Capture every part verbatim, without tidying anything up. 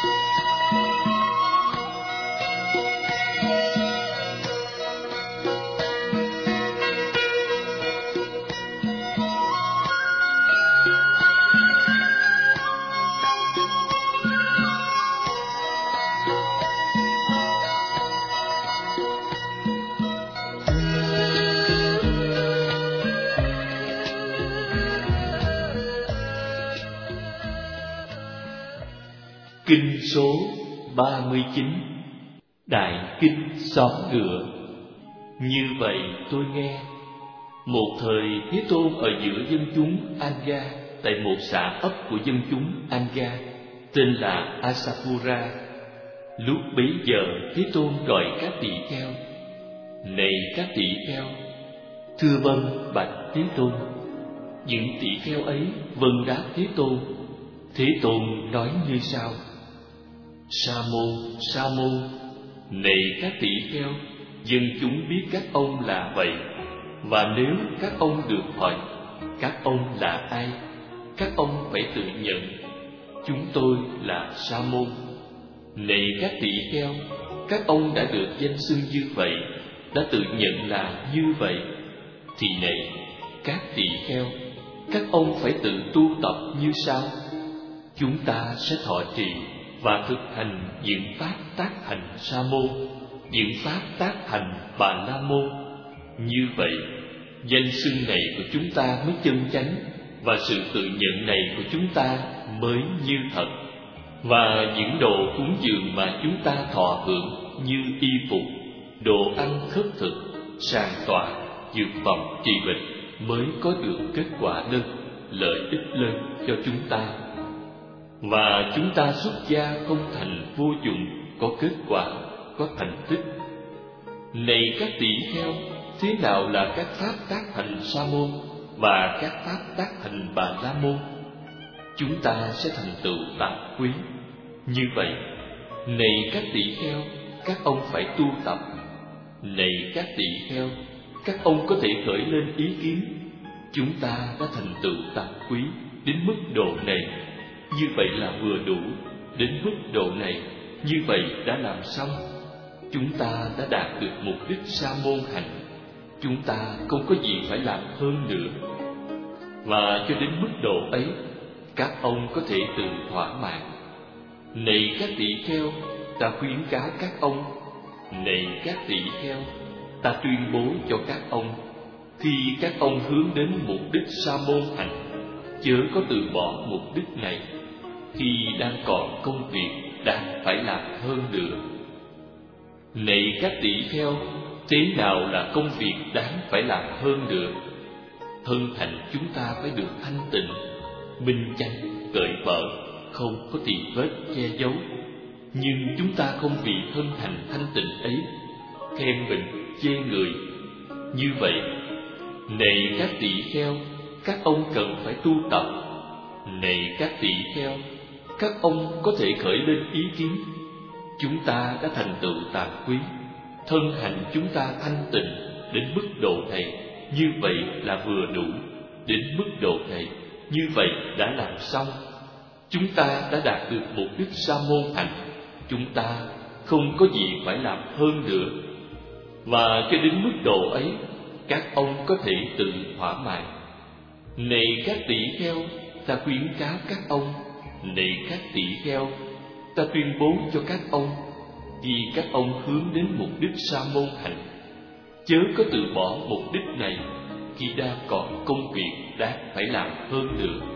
Kinh số ba mươi chín, Đại Kinh Xóm Ngựa. Như vậy tôi nghe, một thời Thế Tôn ở giữa dân chúng Anga, tại một xã ấp của dân chúng Anga tên là Asapura. Lúc bấy giờ Thế Tôn gọi các tỳ kheo: Này các tỳ kheo! Thưa vâng, bạch Thế Tôn. Những tỳ kheo ấy vâng đáp Thế Tôn. Thế Tôn nói như sau: Sa môn, sa môn, này các tỳ kheo, dân chúng biết các ông là vậy. Và nếu các ông được hỏi các ông là ai, các ông phải tự nhận: Chúng tôi là sa môn. Này các tỳ kheo, các ông đã được danh xưng như vậy, đã tự nhận là như vậy. Thì này các tỳ kheo, các ông phải tự tu tập như sau. Chúng ta sẽ thọ trì và thực hành những pháp tác hành sa môn, những pháp tác hành bà la môn. Như vậy, danh xưng này của chúng ta mới chân chánh, và sự tự nhận này của chúng ta mới như thật. Và những đồ cúng dường mà chúng ta thọ hưởng như y phục, đồ ăn khất thực, sàng tọa, dược phẩm trị bệnh mới có được kết quả lớn, lợi ích lớn cho chúng ta. Và chúng ta xuất gia không thành vô dụng, có kết quả, có thành tích. Này các tỳ kheo, thế nào là các pháp tác hành sa môn và các pháp tác hành bà la môn? Chúng ta sẽ thành tựu tạp quý. Như vậy, này các tỳ kheo, các ông phải tu tập. Này các tỳ kheo, các ông có thể khởi lên ý kiến: Chúng ta đã thành tựu tạp quý đến mức độ này, như vậy là vừa đủ. Đến mức độ này, như vậy đã làm xong. Chúng ta đã đạt được mục đích sa môn hành. Chúng ta không có gì phải làm hơn nữa. Và cho đến mức độ ấy, các ông có thể tự thỏa mãn. Này các tỳ kheo, ta khuyến cáo các ông. Này các tỳ kheo, ta tuyên bố cho các ông: Khi các ông hướng đến mục đích sa môn hành, chớ có từ bỏ mục đích này, khi đang còn công việc đang phải làm hơn nữa. Này các tỳ kheo, thế nào là công việc đáng phải làm hơn nữa? Thân hành chúng ta phải được thanh tịnh, minh chánh, cởi mở, không có tì vết che giấu. Nhưng chúng ta không vì thân hành thanh tịnh ấy khen mình, chê người. Như vậy, này các tỳ kheo, các ông cần phải tu tập. Này các tỳ kheo, các ông có thể khởi lên ý kiến: Chúng ta đã thành tựu tàm quý, thân hành chúng ta thanh tịnh đến mức độ này, như vậy là vừa đủ. Đến mức độ này, như vậy đã làm xong. Chúng ta đã đạt được mục đích sa môn hành. Chúng ta không có gì phải làm hơn nữa. Và cho đến mức độ ấy, các ông có thể tự thỏa mãn. Này các tỳ kheo, ta khuyến cáo các ông. Này các tỳ kheo, ta tuyên bố cho các ông: Khi các ông hướng đến mục đích sa môn hành, chớ có từ bỏ mục đích này, khi đang còn công việc đáng phải làm hơn nữa.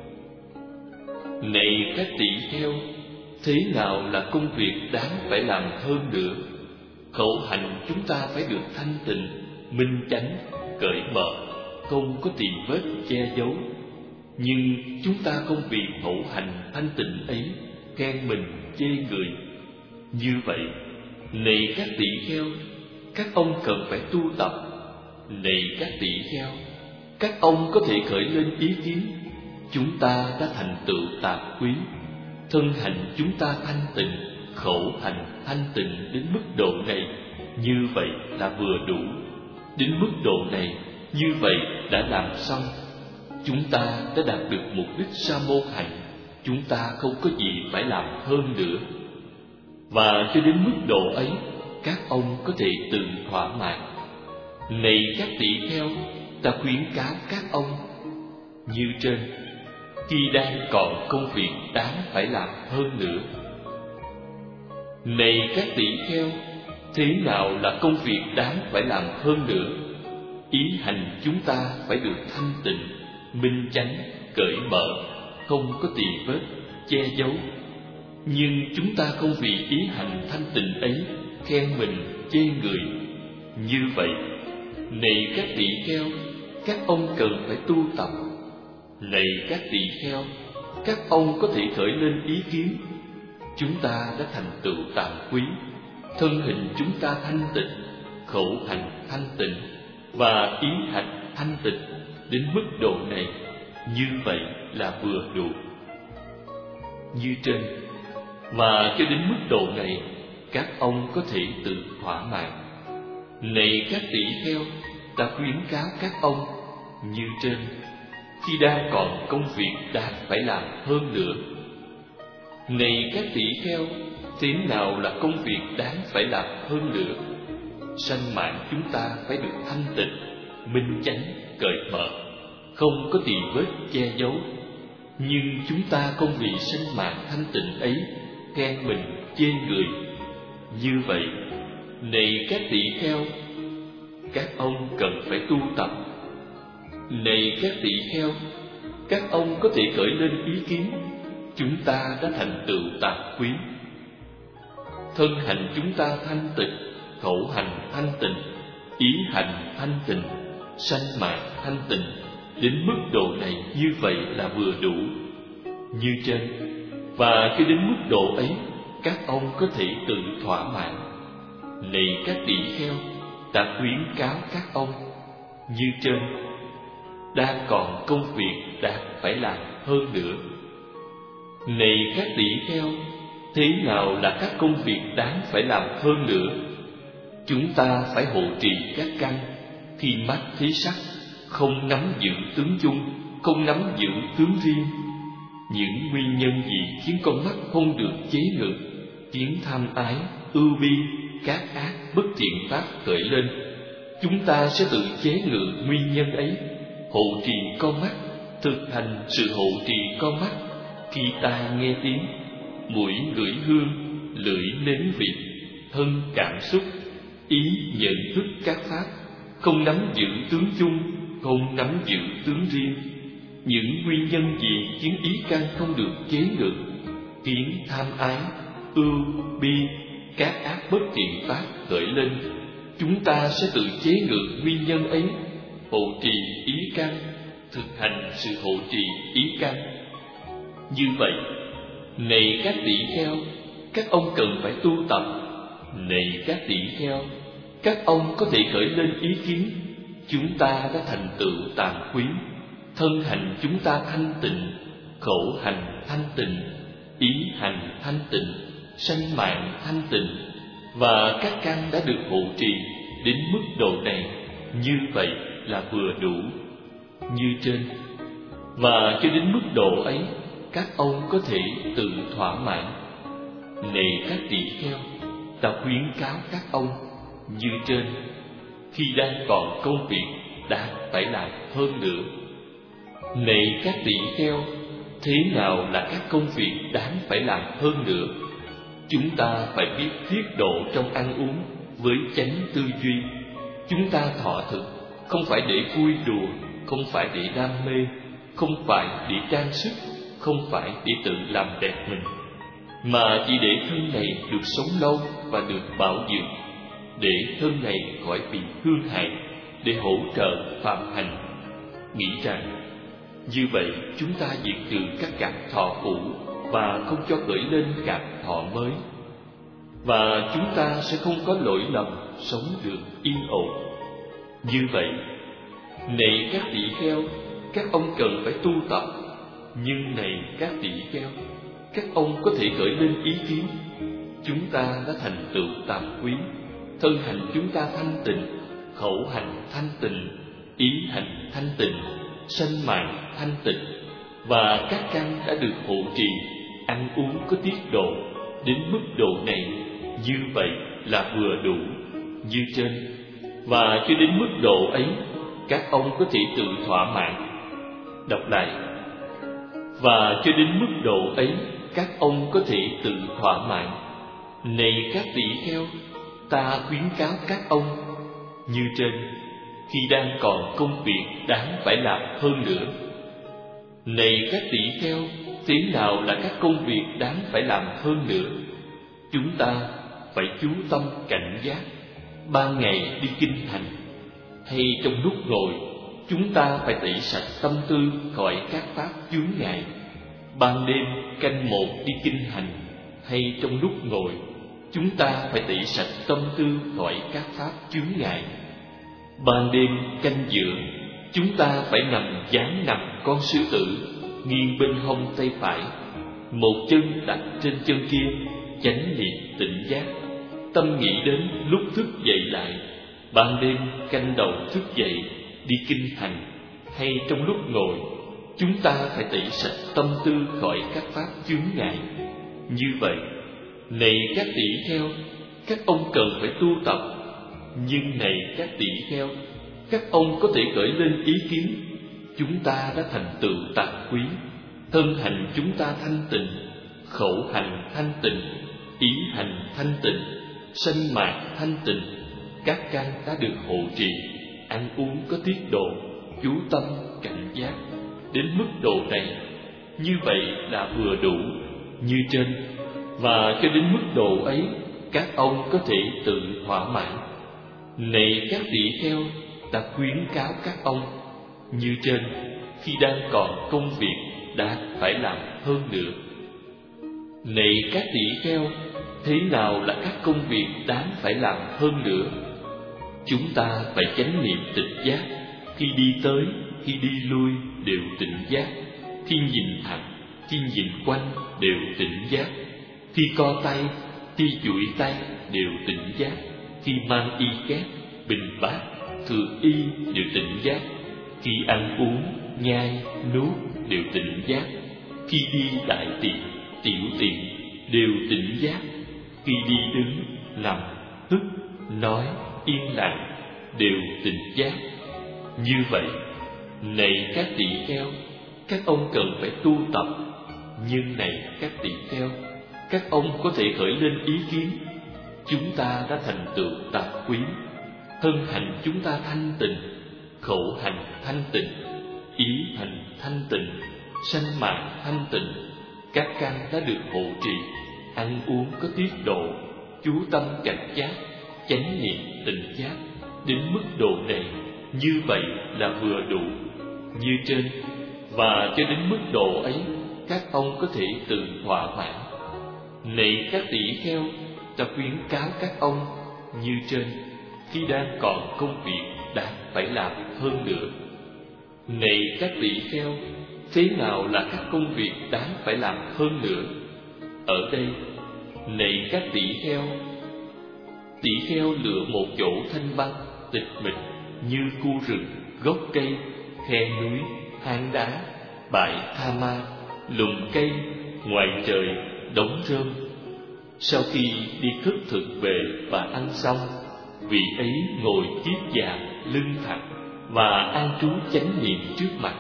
Này các tỳ kheo, thế nào là công việc đáng phải làm hơn nữa? Khẩu hành chúng ta phải được thanh tịnh, minh chánh, cởi mở, không có tì vết che giấu. Nhưng chúng ta không vì khẩu hành thanh tịnh ấy khen mình, chê người. Như vậy, này các tỳ kheo, các ông cần phải tu tập. Này các tỳ kheo, các ông có thể khởi lên ý kiến: Chúng ta đã thành tựu tạp quý, thân hành chúng ta thanh tịnh, khẩu hành thanh tịnh đến mức độ này, như vậy là vừa đủ. Đến mức độ này, như vậy đã làm xong. Chúng ta đã đạt được mục đích sa môn hành. chúng ta không có gì phải làm hơn nữa. Và cho đến mức độ ấy, các ông có thể tự thỏa mãn. Này các tỷ kheo, ta khuyến cáo các ông như trên, khi đang còn công việc đáng phải làm hơn nữa. Này các tỷ kheo, thế nào là công việc đáng phải làm hơn nữa? Ý hành chúng ta phải được thanh tịnh, minh chánh, cởi mở, không có tì vết, che giấu. Nhưng chúng ta không vì ý hành thanh tịnh ấy khen mình, chê người. Như vậy, này các tỷ kheo, các ông cần phải tu tập. Này các tỷ kheo, các ông có thể khởi lên ý kiến: chúng ta đã thành tựu tàm quý, thân hình chúng ta thanh tịnh, khẩu hành thanh tịnh và ý hành thanh tịnh. Đến mức độ này, như vậy là vừa đủ. Như trên, và cho đến mức độ này, các ông có thể tự thỏa mãn. Này các tỷ kheo, ta khuyến cáo các ông như trên, khi đang còn công việc đáng phải làm hơn nữa. Này các tỷ kheo, thế nào là công việc đáng phải làm hơn nữa? Sanh mạng chúng ta phải được thanh tịnh, minh chánh, cởi mở, không có tì vết, che giấu. Nhưng chúng ta không vì sanh mạng thanh tịnh ấy khen mình, chê người. Như vậy, này các tỷ kheo, các ông cần phải tu tập. Này các tỷ kheo, các ông có thể khởi lên ý kiến: chúng ta đã thành tựu tàm quý, thân hành chúng ta thanh tịnh, khẩu hành thanh tịnh, ý hành thanh tịnh, sanh mạng thanh tịnh. Đến mức độ này, như vậy là vừa đủ. Như trên, và cho đến mức độ ấy, các ông có thể tự thỏa mãn. Này các tỷ kheo, ta khuyến cáo các ông như trên, đang còn công việc đáng phải làm hơn nữa. Này các tỷ kheo, thế nào là các công việc đáng phải làm hơn nữa? Chúng ta phải hộ trì các căn, khi mắt thấy sắc, không nắm giữ tướng chung, không nắm giữ tướng riêng. Những nguyên nhân gì khiến con mắt không được chế ngự, khiến tham ái, ưu bi, các ác, bất thiện pháp khởi lên? Chúng ta sẽ tự chế ngự nguyên nhân ấy, hộ trì con mắt, thực hành sự hộ trì con mắt. Khi tai nghe tiếng, mũi ngửi hương, lưỡi nếm vị, thân cảm xúc, ý nhận thức các pháp, không nắm giữ tướng chung, không nắm giữ tướng riêng. Những nguyên nhân gì khiến ý căn không được chế ngự, khiến tham ái, ưu bi, các ác bất thiện pháp khởi lên? Chúng ta sẽ tự chế ngự nguyên nhân ấy, hộ trì ý căn, thực hành sự hộ trì ý căn. Như vậy, này các tỷ kheo, các ông cần phải tu tập. Này các tỷ kheo, các ông có thể khởi lên ý kiến: chúng ta đã thành tựu tàm quý, thân hành chúng ta thanh tịnh, khẩu hành thanh tịnh, ý hành thanh tịnh, sanh mạng thanh tịnh, và các căn đã được hộ trì. Đến mức độ này, như vậy là vừa đủ. Như trên, và cho đến mức độ ấy, các ông có thể tự thỏa mãn. Này các tỷ kheo, ta khuyến cáo các ông như trên, khi đang còn công việc đáng phải làm hơn nữa. Này các tỷ kheo, thế nào là các công việc đáng phải làm hơn nữa? Chúng ta phải biết tiết độ trong ăn uống với chánh tư duy. Chúng ta thọ thực, không phải để vui đùa, không phải để đam mê, không phải để trang sức, không phải để tự làm đẹp mình, mà chỉ để thân này được sống lâu và được bảo dưỡng, để thân này khỏi bị hư hại, để hỗ trợ phạm hành. Nghĩ rằng như vậy chúng ta diệt trừ các cảm thọ cũ và không cho khởi lên cảm thọ mới, và chúng ta sẽ không có lỗi lầm, sống được yên ổn. Như vậy, này các tỷ kheo, các ông cần phải tu tập. Nhưng này các tỷ kheo, các ông có thể khởi lên ý kiến: chúng ta đã thành tựu tàm quý, thân hành chúng ta thanh tịnh, khẩu hành thanh tịnh, ý hành thanh tịnh, sanh mạng thanh tịnh. và các căn đã được hộ trì, ăn uống có tiết độ. Đến mức độ này, như vậy là vừa đủ như trên. Và cho đến mức độ ấy, các ông có thể tự thỏa mãn. Đọc lại. Và cho đến mức độ ấy, các ông có thể tự thỏa mãn. Này các tỷ kheo, ta khuyến cáo các ông như trên, khi đang còn công việc đáng phải làm hơn nữa. Này các tỷ kheo, thế nào là các công việc đáng phải làm hơn nữa? Chúng ta phải chú tâm cảnh giác. Ban ngày đi kinh hành, hay trong lúc ngồi, chúng ta phải tẩy sạch tâm tư khỏi các pháp chướng ngại. Ban đêm canh một đi kinh hành, hay trong lúc ngồi, chúng ta phải tẩy sạch tâm tư khỏi các pháp chướng ngại. Ban đêm canh giữa, chúng ta phải nằm dáng nằm con sư tử, nghiêng bên hông tay phải, một chân đặt trên chân kia, chánh niệm tỉnh giác. Tâm nghĩ đến lúc thức dậy lại. Ban đêm canh đầu thức dậy đi kinh hành, hay trong lúc ngồi, chúng ta phải tẩy sạch tâm tư khỏi các pháp chướng ngại. Như vậy, này các tỷ kheo, các ông cần phải tu tập. Nhưng này các tỷ kheo, các ông có thể khởi lên ý kiến: chúng ta đã thành tựu tạc quý, thân hành chúng ta thanh tịnh, khẩu hành thanh tịnh, ý hành thanh tịnh, sanh mạc thanh tịnh, các căn đã được hộ trì, ăn uống có tiết độ, chú tâm cảnh giác. Đến mức độ này, như vậy là vừa đủ như trên. Và cho đến mức độ ấy, các ông có thể tự thỏa mãn. Này các tỷ kheo, ta khuyến cáo các ông như trên, khi đang còn công việc đáng phải làm hơn nữa. Này các tỷ kheo, thế nào là các công việc đáng phải làm hơn nữa? Chúng ta phải chánh niệm tỉnh giác. Khi đi tới, khi đi lui đều tỉnh giác. Khi nhìn thẳng, khi nhìn quanh đều tỉnh giác. Khi co tay, khi duỗi tay đều tỉnh giác. Khi mang y két, bình bát, thừa y đều tỉnh giác. Khi ăn uống, nhai, nuốt đều tỉnh giác. Khi đi đại tiện, tiểu tiện đều tỉnh giác. Khi đi đứng, nằm, hít, nói, yên lặng đều tỉnh giác. Như vậy, này các tỷ kheo, các ông cần phải tu tập. Nhưng này các tỷ kheo, các ông có thể khởi lên ý kiến: chúng ta đã thành tựu tạc quý, thân hành chúng ta thanh tịnh, khẩu hành thanh tịnh, ý hành thanh tịnh, sanh mạng thanh tịnh, các căn đã được hộ trì, ăn uống có tiết độ, chú tâm cảnh giác, chánh niệm tỉnh giác. Đến mức độ này, như vậy là vừa đủ như trên. Và cho đến mức độ ấy, các ông có thể tự thỏa mãn. Này các tỷ kheo, ta khuyến cáo các ông như trên, khi đang còn công việc đáng phải làm hơn nữa. Này các tỷ kheo, thế nào là các công việc đáng phải làm hơn nữa? Ở đây, này các tỷ kheo, tỷ kheo lựa một chỗ thanh vắng, tịch mịch như khu rừng, gốc cây, khe núi, hang đá, bãi tha ma, lùm cây, ngoài trời, đống rơm. Sau khi đi khất thực về và ăn xong, vị ấy ngồi kiết già, lưng thẳng và an trú chánh niệm trước mặt.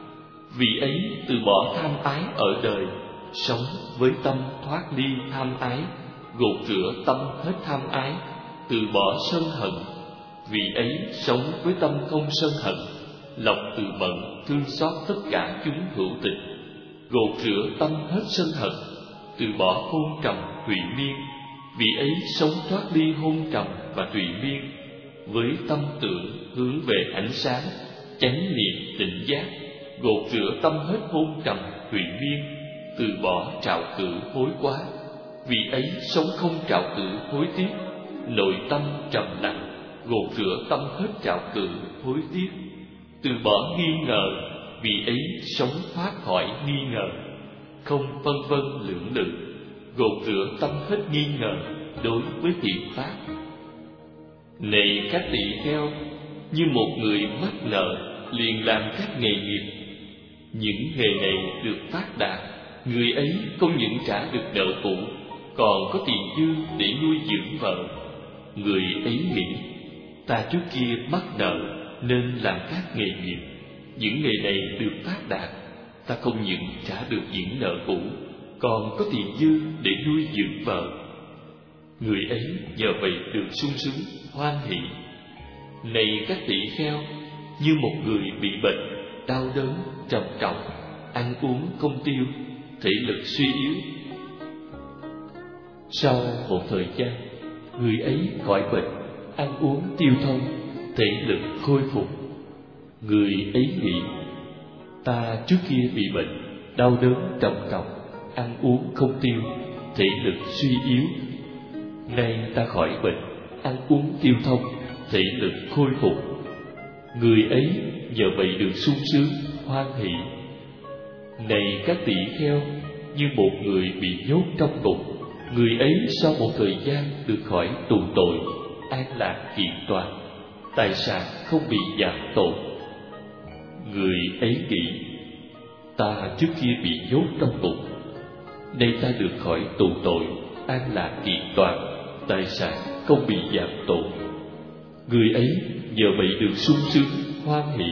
Vị ấy từ bỏ tham ái ở đời, sống với tâm thoát ly tham ái, gột rửa tâm hết tham ái, từ bỏ sân hận. Vị ấy sống với tâm không sân hận, lọc từ bận, thương xót tất cả chúng hữu tình, gột rửa tâm hết sân hận, từ bỏ hôn trầm tùy miên. Vị ấy sống thoát ly hôn trầm và tùy miên, với tâm tưởng hướng về ánh sáng, chánh niệm tỉnh giác, gột rửa tâm hết hôn trầm tùy miên, từ bỏ trạo cử hối quá. Vị ấy sống không trạo cử hối tiếc, nội tâm trầm lặng, gột rửa tâm hết trạo cử hối tiếc, từ bỏ nghi ngờ. Vị ấy sống thoát khỏi nghi ngờ, không vân vân lưỡng lự, gột rửa tâm hết nghi ngờ đối với thiện pháp. Này các tỷ kheo, như một người mắc nợ liền làm các nghề nghiệp, Những nghề này được phát đạt, người ấy không những trả được nợ cũ, còn có tiền dư để nuôi dưỡng vợ. Người ấy nghĩ, ta trước kia mắc nợ nên làm các nghề nghiệp. Những nghề này được phát đạt, ta không những trả được những nợ cũ, còn có tiền dư để nuôi dưỡng vợ. Người ấy nhờ vậy được sung sướng, hoan hỷ. Này các tỷ kheo, như một người bị bệnh, đau đớn, trầm trọng, ăn uống không tiêu, thể lực suy yếu. Sau một thời gian, người ấy khỏi bệnh, ăn uống tiêu thông, thể lực khôi phục. Người ấy nghĩ, ta trước kia bị bệnh, đau đớn trầm trọng, ăn uống không tiêu, thể lực suy yếu. Nay ta khỏi bệnh, ăn uống tiêu thông, thể lực khôi phục. Người ấy nhờ vậy được sung sướng, hoan hỷ. Này các tỷ kheo, như một người bị nhốt trong ngục, người ấy sau một thời gian được khỏi tù tội, an lạc kiện toàn, tài sản không bị giảm tổn. Người ấy nghĩ, ta trước kia bị nhốt trong ngục, nay ta được khỏi tù tội, an lạc kiện toàn, tài sản không bị giảm tổn. Người ấy nhờ vậy được sung sướng, hoan hỷ.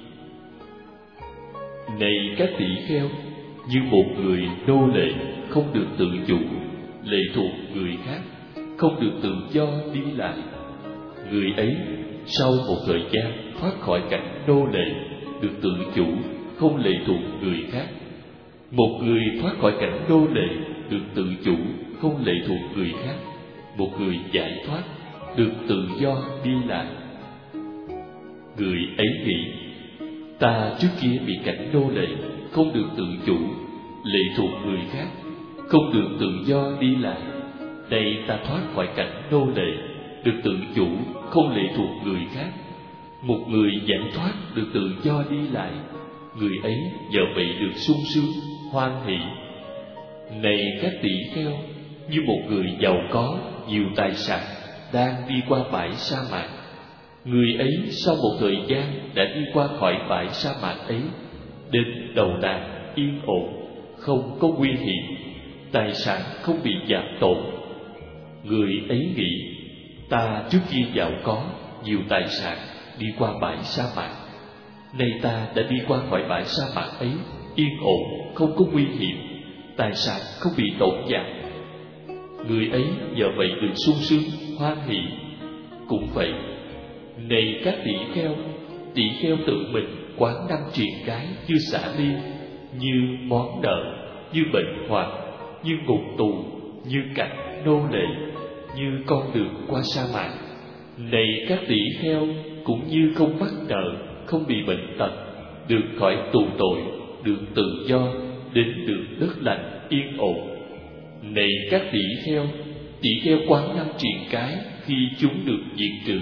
Này các tỷ kheo, như một người nô lệ không được tự chủ, lệ thuộc người khác, không được tự do đi lại. Người ấy sau một thời gian thoát khỏi cảnh nô lệ, được tự chủ, không lệ thuộc người khác. Một người thoát khỏi cảnh nô lệ, được tự chủ, không lệ thuộc người khác. Một người giải thoát, được tự do đi lại. Người ấy nghĩ, ta trước kia bị cảnh nô lệ, không được tự chủ, lệ thuộc người khác, không được tự do đi lại. Nay ta thoát khỏi cảnh nô lệ, được tự chủ, không lệ thuộc người khác. Một người giải thoát, được tự do đi lại. Người ấy nhờ vậy được sung sướng, hoan hỷ. Này các tỷ kheo, như một người giàu có, nhiều tài sản, đang đi qua bãi sa mạc. Người ấy sau một thời gian đã đi qua khỏi bãi sa mạc ấy, đến đầu đàn yên ổn, không có nguy hiểm, tài sản không bị giảm tổn. Người ấy nghĩ, ta trước kia giàu có, nhiều tài sản, đi qua bãi sa mạc. Nay ta đã đi qua khỏi bãi sa mạc ấy, yên ổn, không có nguy hiểm, tài sản không bị tổn giảm. Người ấy nhờ vậy được sung sướng, hoan hỷ. Cũng vậy, này các tỷ kheo, tỷ kheo tự mình quán năng truyền cái như xả ly, như món nợ, như bệnh hoạn, như ngục tù, như cảnh nô lệ, như con đường qua sa mạc. Này các tỷ kheo, cũng như không mắc nợ, không bị bệnh tật, được khỏi tù tội, được tự do, đến được đất lành yên ổn. Này các tỷ kheo, tỷ kheo quán năm triền cái khi chúng được diệt trừ.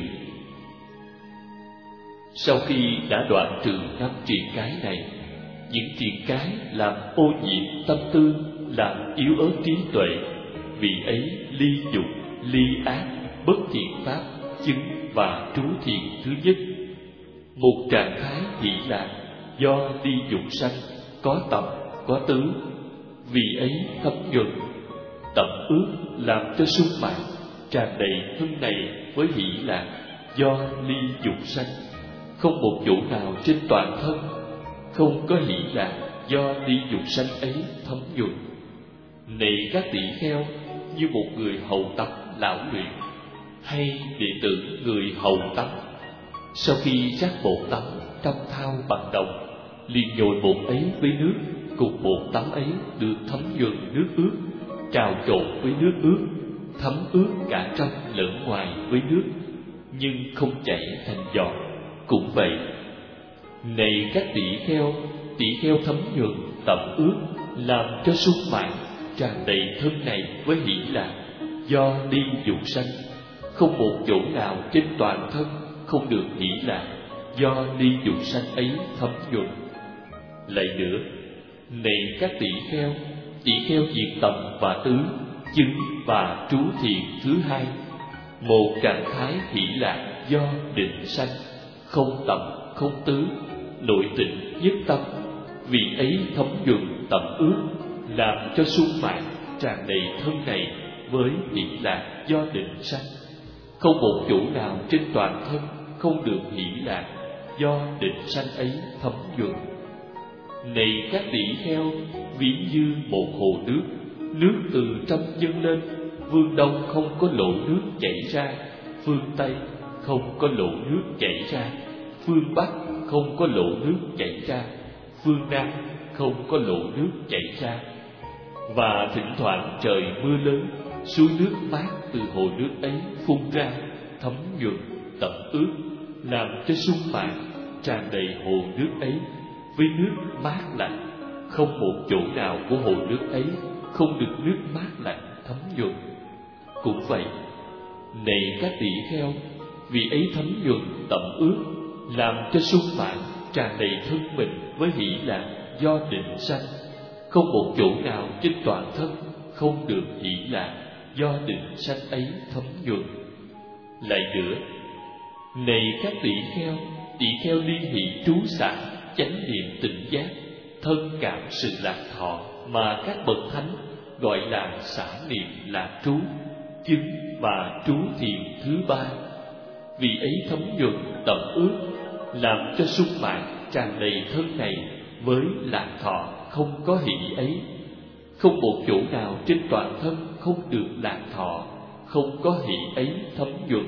Sau khi đã đoạn trừ năm triền cái này, những triền cái làm ô nhiễm tâm tư, làm yếu ớt trí tuệ, vì ấy ly dục, ly ác, bất thiện pháp, chứng và trú thiền thứ nhất. Một trạng thái hỷ lạc do ly dục sanh, có tập, có tứ, vì ấy thấm nhuận. Tập ước làm cho sung mãn, tràn đầy thân này với hỷ lạc do ly dục sanh, không một chỗ nào trên toàn thân không có hỷ lạc do ly dục sanh ấy thấm nhuận. Này các tỷ kheo, như một người hầu tắm lão luyện, hay đệ tử người hầu tắm, sau khi rắc bột tắm trong thau bằng đồng, liền nhồi bột ấy với nước, cùng bột tắm ấy được thấm nhuần nước ướt, trào trộn với nước ướt, thấm ướt cả trong lẫn ngoài với nước, nhưng không chảy thành giọt. Cũng vậy, này các tỷ kheo, tỷ kheo thấm nhuần tẩm ướt, làm cho sung mãn, tràn đầy thân này với hỷ lạc do ly dục sanh, không một chỗ nào trên toàn thân không được hỷ lạc do ly dục sanh ấy thấm nhuần. Lại nữa, này các tỷ kheo, tỷ kheo diệt tầm và tứ, chứng và trú thiền thứ hai, một trạng thái hỷ lạc do định sanh, không tầm không tứ, nội tịnh nhất tâm, Vì ấy thấm nhuần tẩm ướt, làm cho sung mãn tràn đầy thân này với hỷ lạc do định sanh. Không một chỗ nào trên toàn thân không được hỷ lạc do định sanh ấy thấm nhuần. Này các tỷ kheo, ví như một hồ nước, nước từ trong dâng lên, phương đông không có lỗ nước chảy ra, phương tây không có lỗ nước chảy ra, phương bắc không có lỗ nước chảy ra, phương nam không có lỗ nước chảy ra. Và thỉnh thoảng trời mưa lớn, suối nước mát từ hồ nước ấy phun ra, thấm nhuần tẩm ướt, làm cho sung mãn tràn đầy hồ nước ấy với nước mát lạnh. Không một chỗ nào của hồ nước ấy không được nước mát lạnh thấm nhuần. Cũng vậy, này các tỷ kheo, vì ấy thấm nhuần tẩm ướt, làm cho sung mãn tràn đầy thân mình với hỷ lạc do định sanh. Không một chỗ nào trên toàn thân không được hỷ lạc do định sanh ấy thấm nhuần. Lại nữa, này các tỷ kheo, tỷ kheo ly hỷ trú xả, chánh niệm tỉnh giác, thân cảm sự lạc thọ mà các bậc thánh gọi là xả niệm lạc trú, chứng và trú thiền thứ ba. Vì ấy thấm nhuần tẩm ướt, làm cho sung mãn tràn đầy thân này với lạc thọ không có hỷ ấy. Không một chỗ nào trên toàn thân không được lạc thọ, không có hỷ ấy thấm nhuần.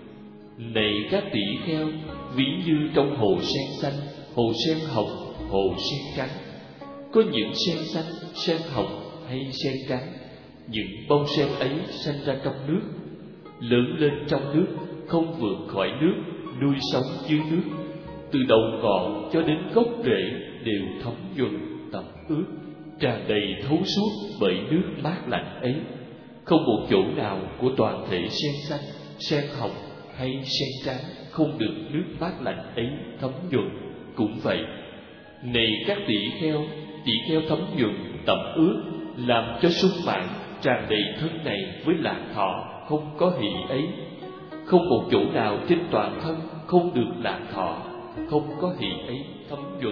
Này các tỷ kheo, ví như trong hồ sen xanh, hồ sen hồng, hồ sen trắng. Có những sen xanh, sen hồng hay sen trắng, những bông sen ấy sanh ra trong nước, lớn lên trong nước, không vượt khỏi nước, nuôi sống dưới nước. Từ đầu ngọn cho đến gốc rễ đều thấm nhuần tẩm ướt, tràn đầy thấu suốt bởi nước mát lạnh ấy. Không một chỗ nào của toàn thể sen xanh, sen hồng hay sen trắng không được nước mát lạnh ấy thấm nhuần. Cũng vậy, này các tỷ kheo, tỷ kheo thấm nhuần tẩm ướt, làm cho sung mãn tràn đầy thân này với lạc thọ không có hỷ ấy. Không một chỗ nào trên toàn thân không được lạc thọ, không có hỷ ấy thấm nhuần.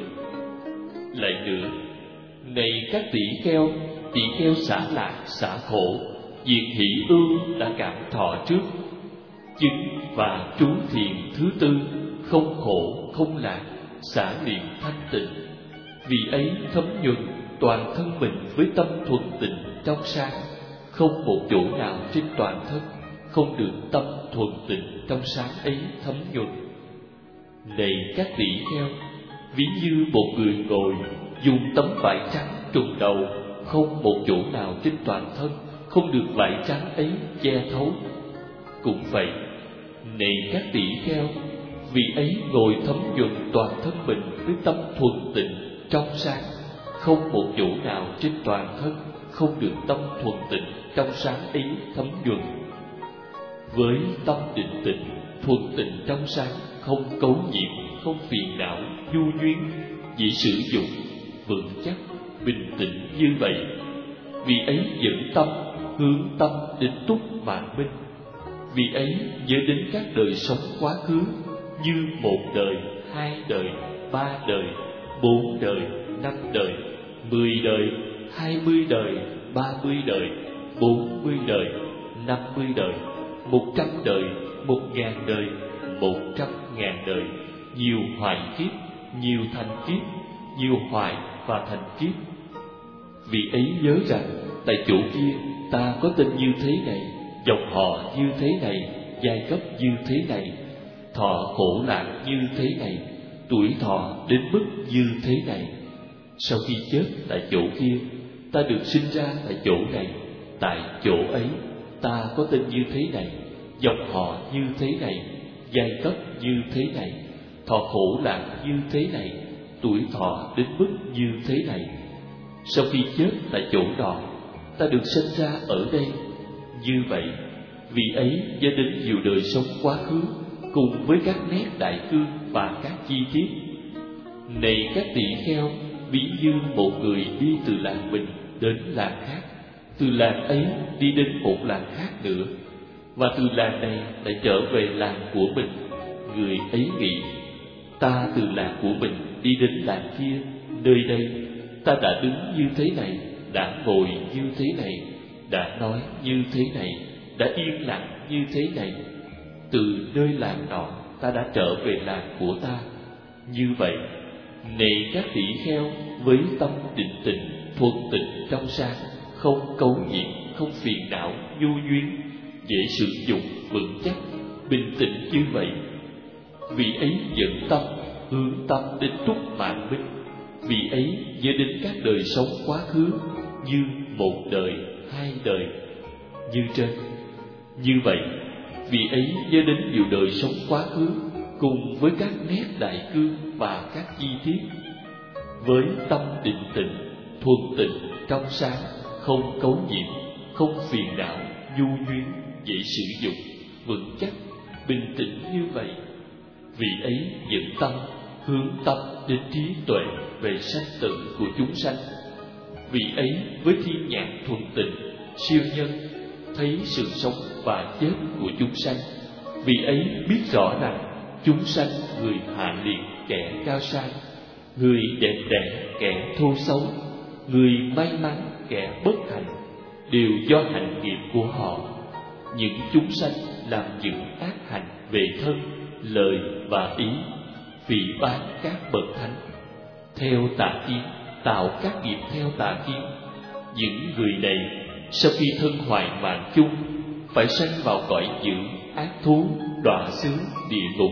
Lại nữa, này các tỷ kheo, tỷ kheo xả lạc xả khổ, diệt hỷ ưu đã cảm thọ trước, chứng và trú thiền thứ tư, không khổ không lạc, xả niệm thanh tịnh. Vì ấy thấm nhuần toàn thân mình với tâm thuần tịnh trong sáng. Không một chỗ nào trên toàn thân không được tâm thuần tịnh trong sáng ấy thấm nhuần. Này các tỷ kheo, ví như một người ngồi dùng tấm vải trắng trùm đầu, không một chỗ nào trên toàn thân không được vải trắng ấy che thấu. Cũng vậy, này các tỷ kheo, vì ấy ngồi thấm nhuần toàn thân mình với tâm thuần tịnh trong sáng. Không một chỗ nào trên toàn thân không được tâm thuần tịnh trong sáng ấy thấm nhuần. Với tâm định tịnh, thuần tịnh trong sáng, không cấu nhiễm, không phiền não, nhu duyên, dễ sử dụng, vững chắc, bình tĩnh như vậy. Vì ấy dẫn tâm, hướng tâm đến túc vạn minh. Vì ấy nhớ đến các đời sống quá khứ như một đời, hai đời, ba đời, bốn đời, năm đời, mười đời, hai mươi đời, ba mươi đời, bốn mươi đời, năm mươi đời, một trăm đời, một ngàn đời, một trăm ngàn đời, nhiều hoại kiếp, nhiều thành kiếp, nhiều hoại và thành kiếp. Vì ấy nhớ rằng tại chỗ kia ta có tên như thế này, dòng họ như thế này, giai cấp như thế này, thọ khổ lạc như thế này, tuổi thọ đến mức như thế này. Sau khi chết tại chỗ kia, ta được sinh ra tại chỗ này, tại chỗ ấy ta có tên như thế này, dòng họ như thế này, giai cấp như thế này, thọ khổ lạc như thế này, tuổi thọ đến mức như thế này. Sau khi chết tại chỗ đó, ta được sinh ra ở đây. Như vậy, vì ấy dẫn đến nhiều đời sống quá khứ, cùng với các nét đại cương và các chi tiết. Này các tỷ kheo, ví như một người đi từ làng mình đến làng khác, từ làng ấy đi đến một làng khác nữa, và từ làng này lại trở về làng của mình. Người ấy nghĩ, ta từ làng của mình đi đến làng kia Nơi đây ta đã đứng như thế này, đã ngồi như thế này, đã nói như thế này, đã yên lặng như thế này. Từ nơi làng nọ ta đã trở về làng của ta. Như vậy, này các tỷ kheo, với tâm định tịnh, thuần tịnh trong sáng, không cấu nhiễm, không phiền não, nhu duyên, dễ sử dụng, vững chắc, bình tĩnh như vậy. Vị ấy dẫn tâm, hướng tâm đến túc mạng minh. Vị ấy nhớ đến các đời sống quá khứ như một đời, hai đời, như trên. Như vậy, vị ấy nhớ đến nhiều đời sống quá khứ cùng với các nét đại cương và các chi tiết. Với tâm định tịnh, thuần tịnh, trong sáng, không cấu nhiễm, không phiền não, nhu duyên, dễ sử dụng, vững chắc, bình tĩnh như vậy. Vị ấy dẫn tâm, hướng tâm đến trí tuệ về sanh tử của chúng sanh. Vị ấy với thiên nhãn thuần tịnh, siêu nhân, thấy sự sống và chết của chúng sanh. Vị ấy biết rõ rằng chúng sanh, người hạ liệt, kẻ cao sang, người đẹp đẽ, kẻ thô xấu, người may mắn, kẻ bất hạnh, đều do hành nghiệp của họ. Những chúng sanh làm những ác hành về thân, lời và ý, phỉ báng các bậc thánh, theo tà kiến, tạo các nghiệp theo tà kiến. Những người này sau khi thân hoại mạng chung, phải sanh vào cõi dữ, ác thú, đọa xứ, địa ngục.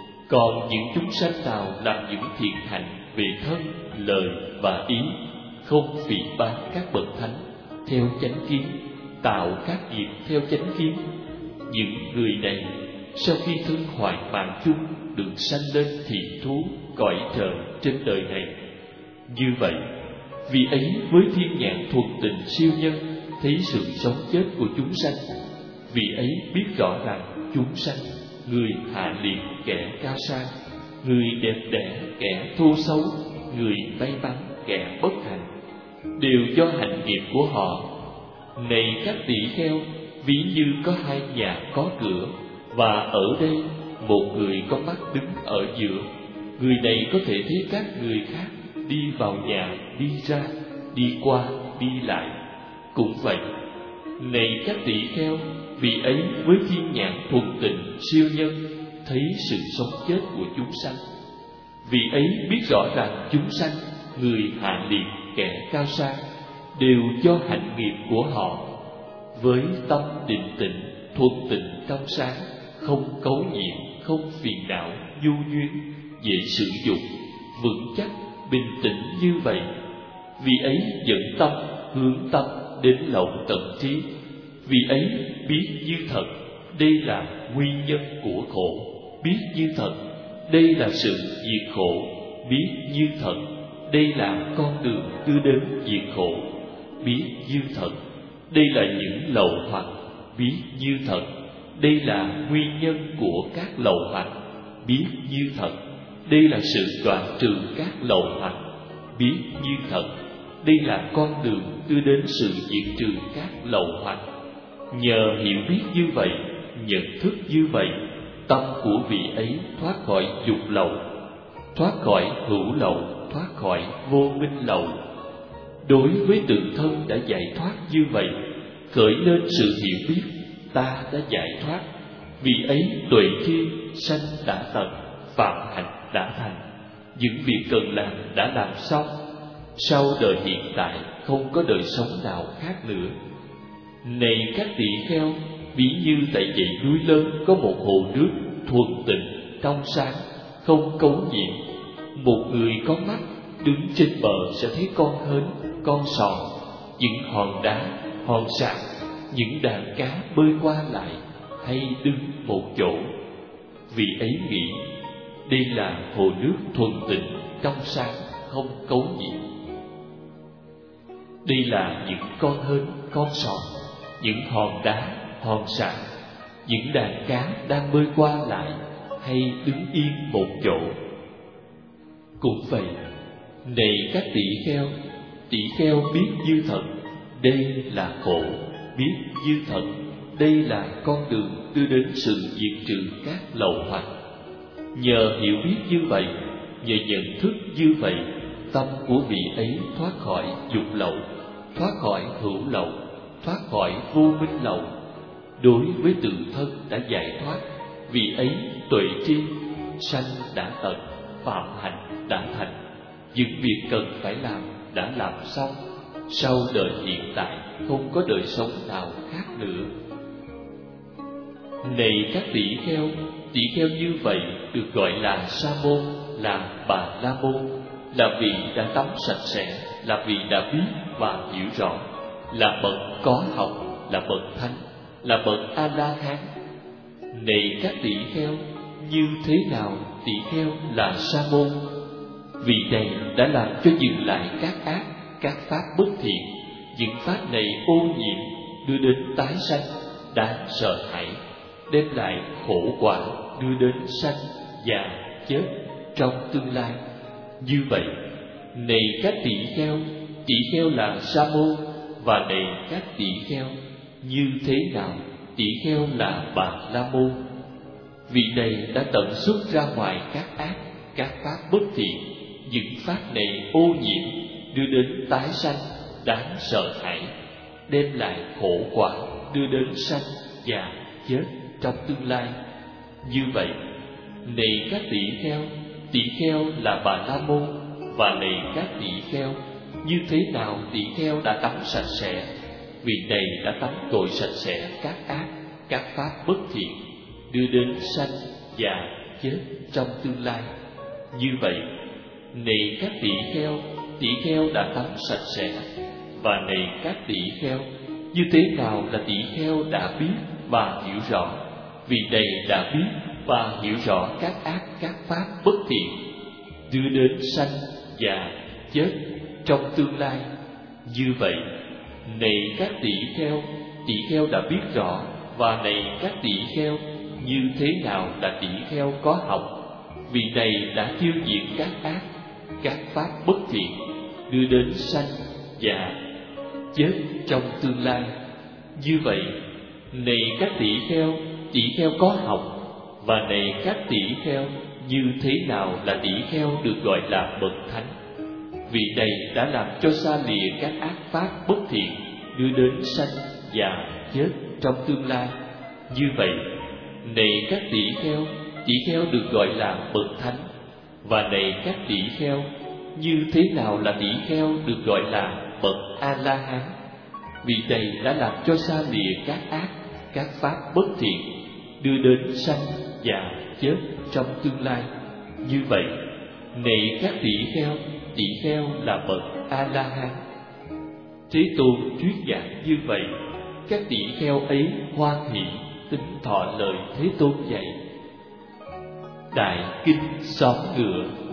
Còn những chúng sanh nào làm những thiện hành về thân, lời và ý, không phỉ báng các bậc thánh, theo chánh kiến, tạo các nghiệp theo chánh kiến, những người này sau khi thân hoại mạng chung được sanh lên thiện thú, cõi trời trên đời này. Như vậy, vì ấy với thiên nhãn thuần tịnh siêu nhân, thấy sự sống chết của chúng sanh. Vì ấy biết rõ rằng chúng sanh, người hạ liệt, kẻ cao sang, người đẹp đẽ, kẻ thô xấu, người may mắn, kẻ bất hạnh, đều do hành nghiệp của họ. Này các tỷ kheo, ví như có hai nhà có cửa, và ở đây một người có mắt đứng ở giữa. Người này có thể thấy các người khác đi vào nhà, đi ra, đi qua, đi lại. Cũng vậy, này các tỷ kheo, vị ấy với thiên nhãn thuần tịnh siêu nhân, thấy sự sống chết của chúng sanh. Vị ấy biết rõ rằng chúng sanh, người hạ liệt, kẻ cao sang, đều do hạnh nghiệp của họ. Với tâm định tịnh, thuần tịnh trong sáng, không cấu nhiễm, không phiền não, nhu duyên, dễ sử dụng, vững chắc, bình tĩnh như vậy. Vì ấy dẫn tâm, hướng tâm đến lậu tận trí. Vì ấy biết như thật, đây là nguyên nhân của khổ. Biết như thật, đây là sự diệt khổ. Biết như thật, đây là con đường đưa đến diệt khổ. Biết như thật, đây là những lậu hoặc. Biết như thật, đây là nguyên nhân của các lậu hoặc. Biết như thật, đây là sự đoạn trừ các lậu hoặc. Biết như thật, đây là con đường đưa đến sự diệt trừ các lậu hoặc. Nhờ hiểu biết như vậy, nhận thức như vậy, tâm của vị ấy thoát khỏi dục lậu, thoát khỏi hữu lậu, thoát khỏi vô minh lậu. Đối với tự thân đã giải thoát như vậy, khởi lên sự hiểu biết ta đã giải thoát. Vì ấy tuệ tri sanh đã tận, phạm hạnh đã thành. Những việc cần làm đã làm xong. Sau đời hiện tại không có đời sống nào khác nữa. Này các tỷ kheo, ví như tại dãy núi lớn có một hồ nước thuần tịnh, trong sáng, không cấu nhiễm. Một người có mắt đứng trên bờ sẽ thấy con hến, con sò, những hòn đá, hòn sạn, những đàn cá bơi qua lại hay đứng một chỗ. Vì ấy nghĩ đây là hồ nước thuần tịnh, trong sáng, không cấu nhiễm. Đây là những con hến, con sò, những hòn đá, hòn sạn, những đàn cá đang bơi qua lại hay đứng yên một chỗ. Cũng vậy, này các tỷ kheo, tỷ kheo biết như thật, đây là khổ. Biết như thật, đây là con đường đưa đến sự diệt trừ các lậu hoặc. Nhờ hiểu biết như vậy, nhờ nhận thức như vậy, tâm của vị ấy thoát khỏi dục lậu, thoát khỏi hữu lậu, thoát khỏi vô minh lậu. Đối với tự thân đã giải thoát, vị ấy tuệ tri, sanh đã tận, phạm hạnh đã thành. Những việc cần phải làm đã làm xong, sau đời hiện tại không có đời sống nào khác nữa. Này các tỷ kheo, tỷ kheo như vậy được gọi là sa môn, là bà la môn, là vị đã tắm sạch sẽ, là vị đã biết và hiểu rõ, là bậc có học, là bậc thánh, là bậc a la hán. Này các tỷ kheo, như thế nào tỷ kheo là sa môn? Vị này đã làm cho dừng lại các ác, các pháp bất thiện. Những pháp này ô nhiễm, đưa đến tái sanh, đáng sợ hãi, đem lại khổ quả, đưa đến sanh, già, chết trong tương lai. Như vậy, này các tỷ kheo, tỷ kheo là sa môn, và này các tỷ kheo, như thế nào tỷ kheo là bà la môn? Vị này đã tận xuất ra ngoài các ác, các pháp bất thiện. Những pháp này ô nhiễm, đưa đến tái sanh, đáng sợ hãi, đem lại khổ quả, đưa đến sanh, già, chết trong tương lai. Như vậy, này các tỷ kheo, tỷ kheo là bà la môn, và này các tỷ kheo, như thế nào tỷ kheo đã tắm sạch sẽ? Vị này đã tắm gội sạch sẽ các ác, các pháp bất thiện, đưa đến sanh, già, chết trong tương lai. Như vậy, này các tỷ kheo, tỷ kheo đã tắm sạch sẽ, và này các tỷ kheo, như thế nào là tỷ kheo đã biết và hiểu rõ? Vị này đã biết và hiểu rõ các ác, các pháp bất thiện, đưa đến sanh, già, chết trong tương lai. Như vậy, này các tỷ kheo, tỷ kheo đã biết rõ, và này các tỷ kheo, như thế nào là tỷ kheo có học? Vị này đã tiêu diệt các ác, các pháp bất thiện, đưa đến sanh, già, chết trong tương lai. Như vậy, này các tỷ kheo, tỷ kheo có học, và này các tỷ kheo, như thế nào là tỷ kheo được gọi là bậc thánh? Vị này đã làm cho xa lìa các ác pháp bất thiện, đưa đến sanh, già, chết trong tương lai. Như vậy, này các tỷ kheo, tỷ kheo được gọi là bậc thánh, và này các tỷ kheo, như thế nào là tỷ kheo được gọi là bậc a la hán? Vị này đã làm cho xa lìa các ác, các pháp bất thiện, đưa đến sanh, già, chết trong tương lai. Như vậy, này các tỷ kheo, tỷ kheo là bậc a la hán. Thế Tôn thuyết giảng như vậy, các tỷ kheo ấy hoan hỷ tính thọ lời Thế Tôn dạy. Đại kinh xóm ngựa.